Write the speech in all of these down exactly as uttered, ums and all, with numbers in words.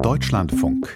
Deutschlandfunk.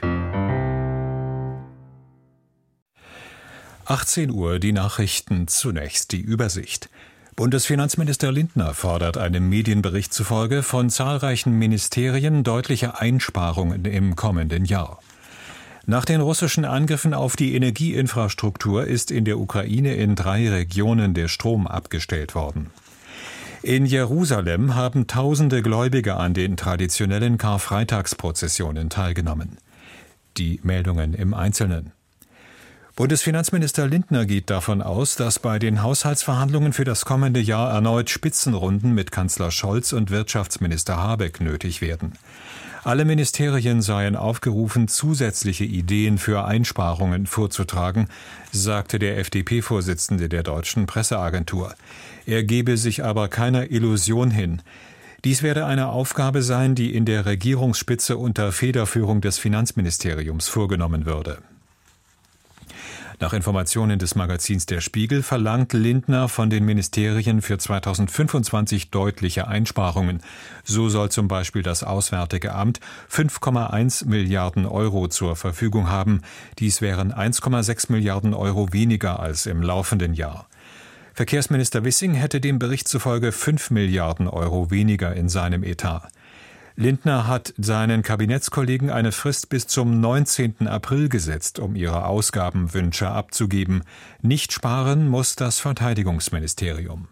achtzehn Uhr, die Nachrichten, zunächst die Übersicht. Bundesfinanzminister Lindner fordert einem Medienbericht zufolge von zahlreichen Ministerien deutliche Einsparungen im kommenden Jahr. Nach den russischen Angriffen auf die Energieinfrastruktur ist in der Ukraine in drei Regionen der Strom abgestellt worden. In Jerusalem haben tausende Gläubige an den traditionellen Karfreitagsprozessionen teilgenommen. Die Meldungen im Einzelnen. Bundesfinanzminister Lindner geht davon aus, dass bei den Haushaltsverhandlungen für das kommende Jahr erneut Spitzenrunden mit Kanzler Scholz und Wirtschaftsminister Habeck nötig werden. Alle Ministerien seien aufgerufen, zusätzliche Ideen für Einsparungen vorzutragen, sagte der F D P-Vorsitzende der Deutschen Presseagentur. Er gebe sich aber keiner Illusion hin. Dies werde eine Aufgabe sein, die in der Regierungsspitze unter Federführung des Finanzministeriums vorgenommen würde. Nach Informationen des Magazins Der Spiegel verlangt Lindner von den Ministerien für zweitausendfünfundzwanzig deutliche Einsparungen. So soll zum Beispiel das Auswärtige Amt fünf Komma eins Milliarden Euro zur Verfügung haben. Dies wären eins Komma sechs Milliarden Euro weniger als im laufenden Jahr. Verkehrsminister Wissing hätte dem Bericht zufolge fünf Milliarden Euro weniger in seinem Etat. Lindner hat seinen Kabinettskollegen eine Frist bis zum neunzehnten April gesetzt, um ihre Ausgabenwünsche abzugeben. Nicht sparen muss das Verteidigungsministerium.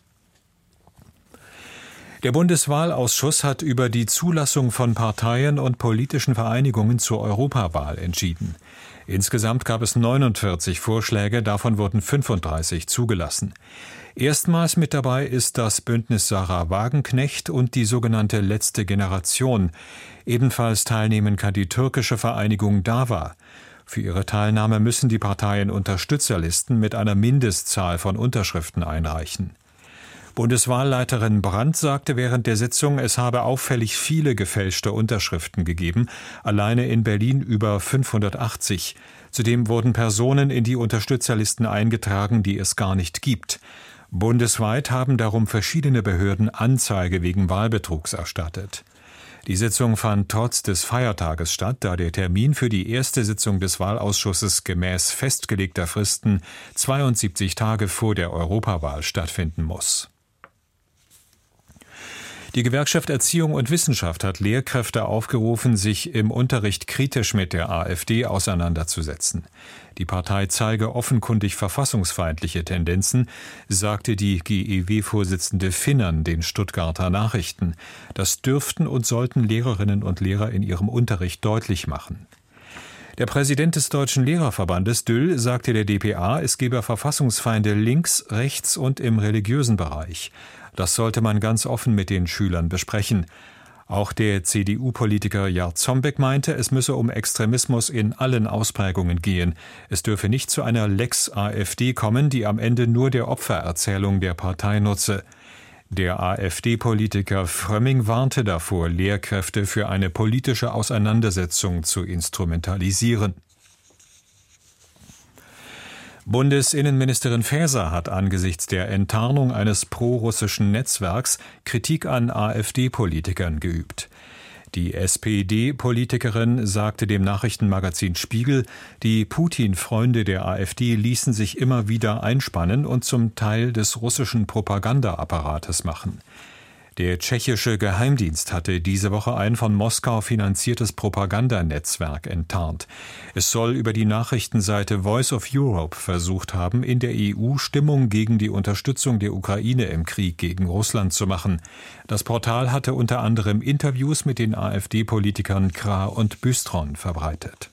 Der Bundeswahlausschuss hat über die Zulassung von Parteien und politischen Vereinigungen zur Europawahl entschieden. Insgesamt gab es neunundvierzig Vorschläge, davon wurden fünfunddreißig zugelassen. Erstmals mit dabei ist das Bündnis Sarah Wagenknecht und die sogenannte Letzte Generation. Ebenfalls teilnehmen kann die türkische Vereinigung DAVA. Für ihre Teilnahme müssen die Parteien Unterstützerlisten mit einer Mindestzahl von Unterschriften einreichen. Bundeswahlleiterin Brandt sagte während der Sitzung, es habe auffällig viele gefälschte Unterschriften gegeben, alleine in Berlin über fünfhundertachtzig. Zudem wurden Personen in die Unterstützerlisten eingetragen, die es gar nicht gibt. Bundesweit haben darum verschiedene Behörden Anzeige wegen Wahlbetrugs erstattet. Die Sitzung fand trotz des Feiertages statt, da der Termin für die erste Sitzung des Wahlausschusses gemäß festgelegter Fristen zweiundsiebzig Tage vor der Europawahl stattfinden muss. Die Gewerkschaft Erziehung und Wissenschaft hat Lehrkräfte aufgerufen, sich im Unterricht kritisch mit der AfD auseinanderzusetzen. Die Partei zeige offenkundig verfassungsfeindliche Tendenzen, sagte die G E W-Vorsitzende Finnern den Stuttgarter Nachrichten. Das dürften und sollten Lehrerinnen und Lehrer in ihrem Unterricht deutlich machen. Der Präsident des Deutschen Lehrerverbandes Düll sagte der D P A, es gebe Verfassungsfeinde links, rechts und im religiösen Bereich. Das sollte man ganz offen mit den Schülern besprechen. Auch der C D U-Politiker Jarzombeck meinte, es müsse um Extremismus in allen Ausprägungen gehen. Es dürfe nicht zu einer Lex AfD kommen, die am Ende nur der Opfererzählung der Partei nutze. Der AfD-Politiker Frömming warnte davor, Lehrkräfte für eine politische Auseinandersetzung zu instrumentalisieren. Bundesinnenministerin Faeser hat angesichts der Enttarnung eines prorussischen Netzwerks Kritik an AfD-Politikern geübt. Die S P D-Politikerin sagte dem Nachrichtenmagazin Spiegel, die Putin-Freunde der AfD ließen sich immer wieder einspannen und zum Teil des russischen Propagandaapparates machen. Der tschechische Geheimdienst hatte diese Woche ein von Moskau finanziertes Propagandanetzwerk enttarnt. Es soll über die Nachrichtenseite Voice of Europe versucht haben, in der E U Stimmung gegen die Unterstützung der Ukraine im Krieg gegen Russland zu machen. Das Portal hatte unter anderem Interviews mit den AfD-Politikern Krah und Bystron verbreitet.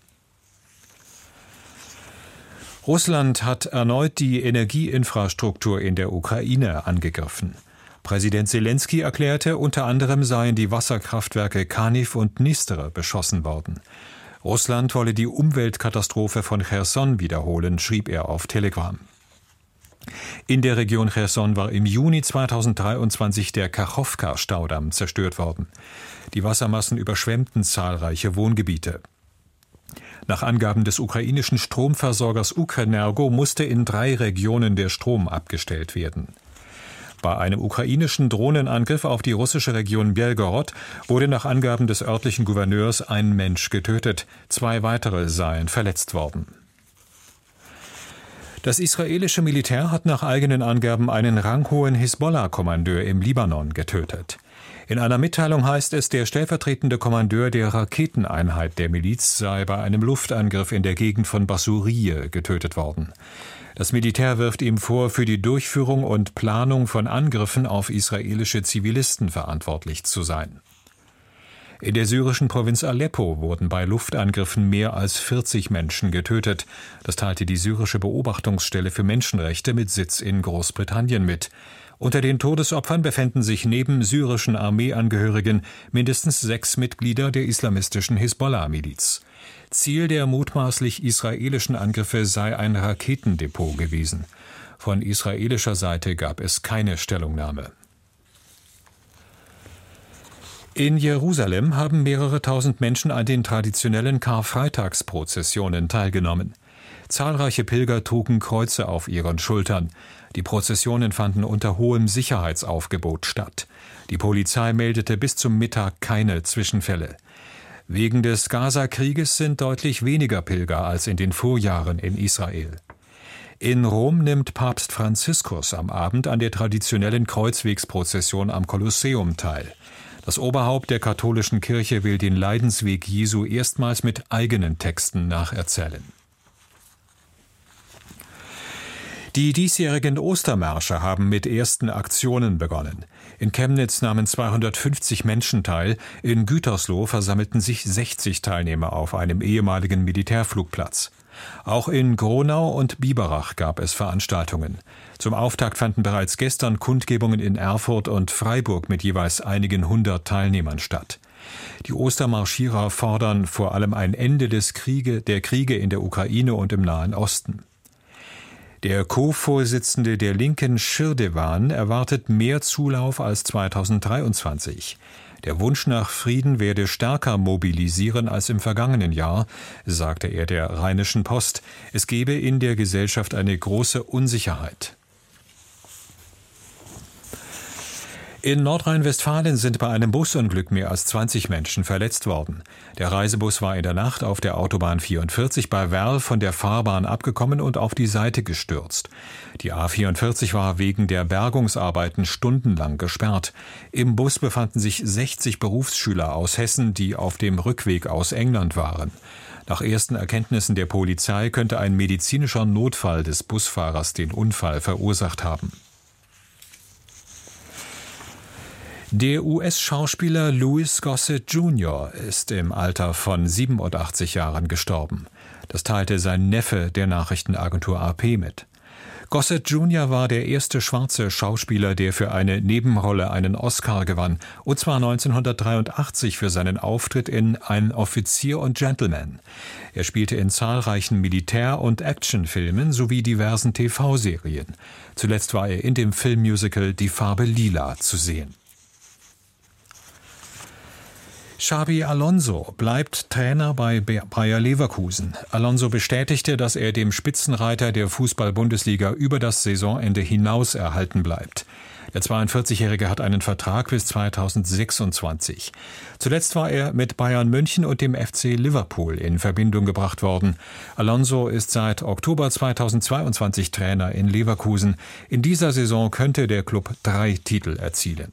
Russland hat erneut die Energieinfrastruktur in der Ukraine angegriffen. Präsident Selenskyj erklärte, unter anderem seien die Wasserkraftwerke Kaniw und Dnister beschossen worden. Russland wolle die Umweltkatastrophe von Cherson wiederholen, schrieb er auf Telegram. In der Region Cherson war im Juni zweitausenddreiundzwanzig der Kachowka-Staudamm zerstört worden. Die Wassermassen überschwemmten zahlreiche Wohngebiete. Nach Angaben des ukrainischen Stromversorgers Ukrenergo musste in drei Regionen der Strom abgestellt werden. Bei einem ukrainischen Drohnenangriff auf die russische Region Belgorod wurde nach Angaben des örtlichen Gouverneurs ein Mensch getötet. Zwei weitere seien verletzt worden. Das israelische Militär hat nach eigenen Angaben einen ranghohen Hisbollah-Kommandeur im Libanon getötet. In einer Mitteilung heißt es, der stellvertretende Kommandeur der Raketeneinheit der Miliz sei bei einem Luftangriff in der Gegend von Basuriyeh getötet worden. Das Militär wirft ihm vor, für die Durchführung und Planung von Angriffen auf israelische Zivilisten verantwortlich zu sein. In der syrischen Provinz Aleppo wurden bei Luftangriffen mehr als vierzig Menschen getötet. Das teilte die syrische Beobachtungsstelle für Menschenrechte mit Sitz in Großbritannien mit. Unter den Todesopfern befänden sich neben syrischen Armeeangehörigen mindestens sechs Mitglieder der islamistischen Hisbollah-Miliz. Ziel der mutmaßlich israelischen Angriffe sei ein Raketendepot gewesen. Von israelischer Seite gab es keine Stellungnahme. In Jerusalem haben mehrere tausend Menschen an den traditionellen Karfreitagsprozessionen teilgenommen. Zahlreiche Pilger trugen Kreuze auf ihren Schultern. Die Prozessionen fanden unter hohem Sicherheitsaufgebot statt. Die Polizei meldete bis zum Mittag keine Zwischenfälle. Wegen des Gaza-Krieges sind deutlich weniger Pilger als in den Vorjahren in Israel. In Rom nimmt Papst Franziskus am Abend an der traditionellen Kreuzwegsprozession am Kolosseum teil. Das Oberhaupt der katholischen Kirche will den Leidensweg Jesu erstmals mit eigenen Texten nacherzählen. Die diesjährigen Ostermärsche haben mit ersten Aktionen begonnen. In Chemnitz nahmen zweihundertfünfzig Menschen teil, in Gütersloh versammelten sich sechzig Teilnehmer auf einem ehemaligen Militärflugplatz. Auch in Gronau und Biberach gab es Veranstaltungen. Zum Auftakt fanden bereits gestern Kundgebungen in Erfurt und Freiburg mit jeweils einigen hundert Teilnehmern statt. Die Ostermarschierer fordern vor allem ein Ende des Kriege, der Kriege in der Ukraine und im Nahen Osten. Der Co-Vorsitzende der Linken, Schirdewan, erwartet mehr Zulauf als zweitausenddreiundzwanzig. Der Wunsch nach Frieden werde stärker mobilisieren als im vergangenen Jahr, sagte er der Rheinischen Post. Es gebe in der Gesellschaft eine große Unsicherheit. In Nordrhein-Westfalen sind bei einem Busunglück mehr als zwanzig Menschen verletzt worden. Der Reisebus war in der Nacht auf der Autobahn vierundvierzig bei Werl von der Fahrbahn abgekommen und auf die Seite gestürzt. Die A vierundvierzig war wegen der Bergungsarbeiten stundenlang gesperrt. Im Bus befanden sich sechzig Berufsschüler aus Hessen, die auf dem Rückweg aus England waren. Nach ersten Erkenntnissen der Polizei könnte ein medizinischer Notfall des Busfahrers den Unfall verursacht haben. Der U S-Schauspieler Louis Gossett Junior ist im Alter von siebenundachtzig Jahren gestorben. Das teilte sein Neffe der Nachrichtenagentur A P mit. Gossett Junior war der erste schwarze Schauspieler, der für eine Nebenrolle einen Oscar gewann, und zwar neunzehnhundertdreiundachtzig für seinen Auftritt in Ein Offizier und Gentleman. Er spielte in zahlreichen Militär- und Actionfilmen sowie diversen T V-Serien. Zuletzt war er in dem Filmmusical Die Farbe Lila zu sehen. Xabi Alonso bleibt Trainer bei Bayer Leverkusen. Alonso bestätigte, dass er dem Spitzenreiter der Fußball-Bundesliga über das Saisonende hinaus erhalten bleibt. Der zweiundvierzigjährige hat einen Vertrag bis zweitausendsechsundzwanzig. Zuletzt war er mit Bayern München und dem F C Liverpool in Verbindung gebracht worden. Alonso ist seit Oktober zweitausendzweiundzwanzig Trainer in Leverkusen. In dieser Saison könnte der Klub drei Titel erzielen.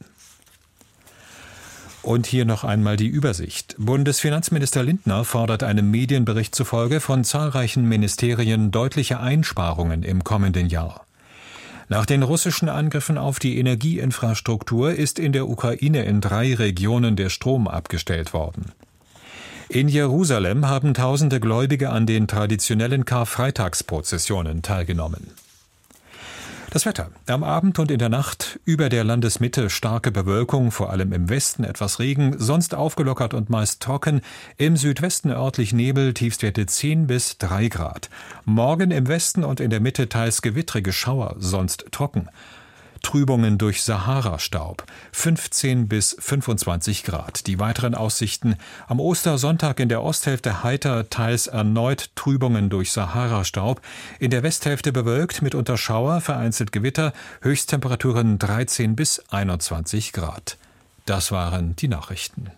Und hier noch einmal die Übersicht. Bundesfinanzminister Lindner fordert einem Medienbericht zufolge von zahlreichen Ministerien deutliche Einsparungen im kommenden Jahr. Nach den russischen Angriffen auf die Energieinfrastruktur ist in der Ukraine in drei Regionen der Strom abgestellt worden. In Jerusalem haben tausende Gläubige an den traditionellen Karfreitagsprozessionen teilgenommen. Das Wetter. Am Abend und in der Nacht über der Landesmitte starke Bewölkung, vor allem im Westen etwas Regen, sonst aufgelockert und meist trocken. Im Südwesten örtlich Nebel, Tiefstwerte zehn bis drei Grad. Morgen im Westen und in der Mitte teils gewittrige Schauer, sonst trocken. Trübungen durch Sahara-Staub. fünfzehn bis fünfundzwanzig Grad. Die weiteren Aussichten: am Ostersonntag in der Osthälfte heiter, teils erneut Trübungen durch Sahara-Staub. In der Westhälfte bewölkt, mitunter Schauer, vereinzelt Gewitter. Höchsttemperaturen dreizehn bis einundzwanzig Grad. Das waren die Nachrichten.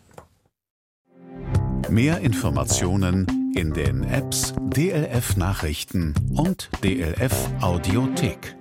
Mehr Informationen in den Apps D L F Nachrichten und D L F Audiothek.